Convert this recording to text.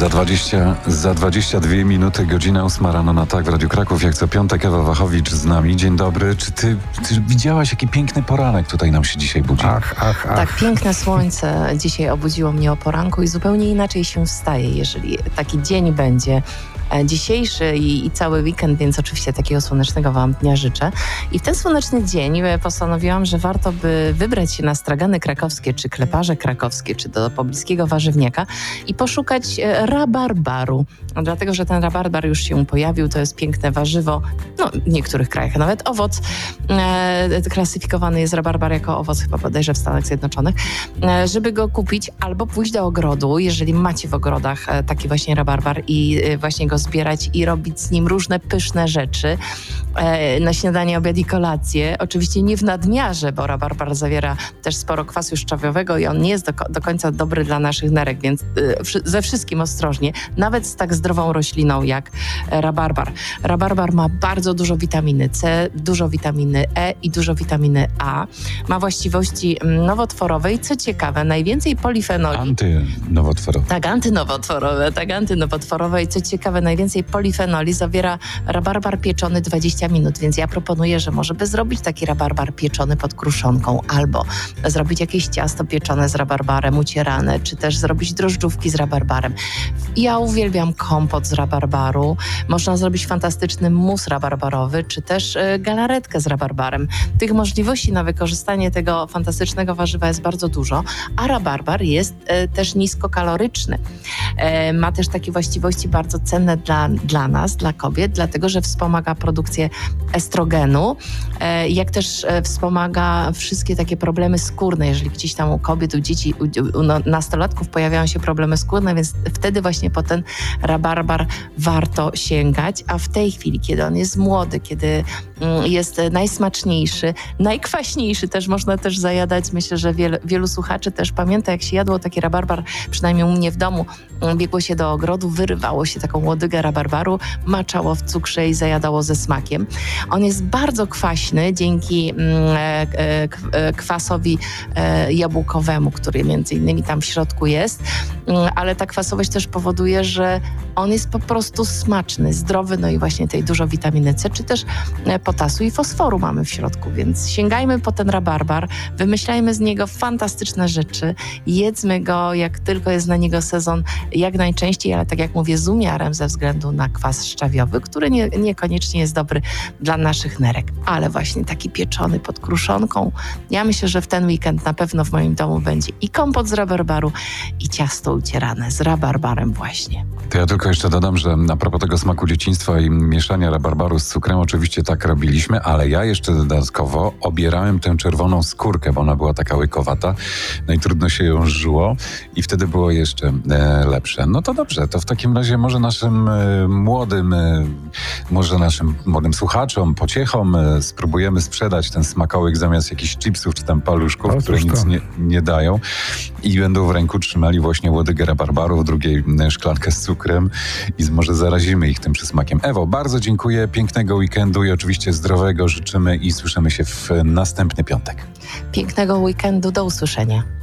Za 22 minuty, godzina 8 rano na Tak w Radiu Kraków. Jak co piątek Ewa Wachowicz z nami. Dzień dobry. Czy ty widziałaś, jaki piękny poranek tutaj nam się dzisiaj budzi? Ach. Tak, piękne słońce dzisiaj obudziło mnie o poranku i zupełnie inaczej się wstaje, jeżeli taki dzień będzie dzisiejszy i cały weekend, więc oczywiście takiego słonecznego Wam dnia życzę. I w ten słoneczny dzień postanowiłam, że warto by wybrać się na stragany krakowskie, czy kleparze krakowskie, czy do pobliskiego warzywniaka i poszukać rabarbaru. Dlatego, że ten rabarbar już się pojawił, to jest piękne warzywo, w niektórych krajach nawet owoc. Klasyfikowany jest rabarbar jako owoc chyba bodajże w Stanach Zjednoczonych. Żeby go kupić albo pójść do ogrodu, jeżeli macie w ogrodach taki właśnie rabarbar i właśnie go zbierać i robić z nim różne pyszne rzeczy na śniadanie, obiad i kolację. Oczywiście nie w nadmiarze, bo rabarbar zawiera też sporo kwasu szczawiowego i on nie jest do końca dobry dla naszych nerek, więc ze wszystkim ostrożnie, nawet z tak zdrową rośliną jak rabarbar. Rabarbar ma bardzo dużo witaminy C, dużo witaminy E i dużo witaminy A. Ma właściwości nowotworowe i co ciekawe, najwięcej polifenoli. Antynowotworowe. Tak, antynowotworowe i co ciekawe, najwięcej polifenoli zawiera rabarbar pieczony 20 minut, więc ja proponuję, że może by zrobić taki rabarbar pieczony pod kruszonką albo zrobić jakieś ciasto pieczone z rabarbarem, ucierane, czy też zrobić drożdżówki z rabarbarem. Ja uwielbiam kompot z rabarbaru. Można zrobić fantastyczny mus rabarbarowy, czy też galaretkę z rabarbarem. Tych możliwości na wykorzystanie tego fantastycznego warzywa jest bardzo dużo, a rabarbar jest też niskokaloryczny. Ma też takie właściwości bardzo cenne dla nas, dla kobiet, dlatego że wspomaga produkcję estrogenu, jak też wspomaga wszystkie takie problemy skórne. Jeżeli gdzieś tam u kobiet, u dzieci, u nastolatków pojawiają się problemy skórne, więc wtedy właśnie po ten rabarbar warto sięgać, a w tej chwili, kiedy on jest młody, kiedy jest najsmaczniejszy, najkwaśniejszy, też można też zajadać. Myślę, że wielu słuchaczy też pamięta, jak się jadło taki rabarbar, przynajmniej u mnie w domu, biegło się do ogrodu, wyrywało się taką łodygę rabarbaru, maczało w cukrze i zajadało ze smakiem. On jest bardzo kwaśny dzięki kwasowi jabłkowemu, który między innymi tam w środku jest, ale ta kwasowość też powoduje, że on jest po prostu smaczny, zdrowy, no i właśnie tej dużo witaminy C, czy też potasu i fosforu mamy w środku, więc sięgajmy po ten rabarbar, wymyślajmy z niego fantastyczne rzeczy, jedzmy go, jak tylko jest na niego sezon, jak najczęściej, ale tak jak mówię, z umiarem ze względu na kwas szczawiowy, który niekoniecznie jest dobry dla naszych nerek, ale właśnie taki pieczony pod kruszonką. Ja myślę, że w ten weekend na pewno w moim domu będzie i kompot z rabarbaru, i ciasto ucierane z rabarbarem właśnie. To ja tylko jeszcze dodam, że a propos tego smaku dzieciństwa i mieszania rabarbaru z cukrem, oczywiście tak robiliśmy, ale ja jeszcze dodatkowo obierałem tę czerwoną skórkę, bo ona była taka łykowata, no i trudno się ją żuło i wtedy było jeszcze lepsze. No to dobrze, to w takim razie może naszym młodym słuchaczom, pociechom spróbujemy sprzedać ten smakołyk zamiast jakichś chipsów czy tam paluszków, które nic nie dają i będą w ręku trzymali właśnie łodygę rabarbaru, w drugiej szklankę z cukrem i może zarazimy ich tym przysmakiem. Ewo, bardzo dziękuję, pięknego weekendu i oczywiście zdrowego życzymy i słyszymy się w następny piątek. Pięknego weekendu, do usłyszenia.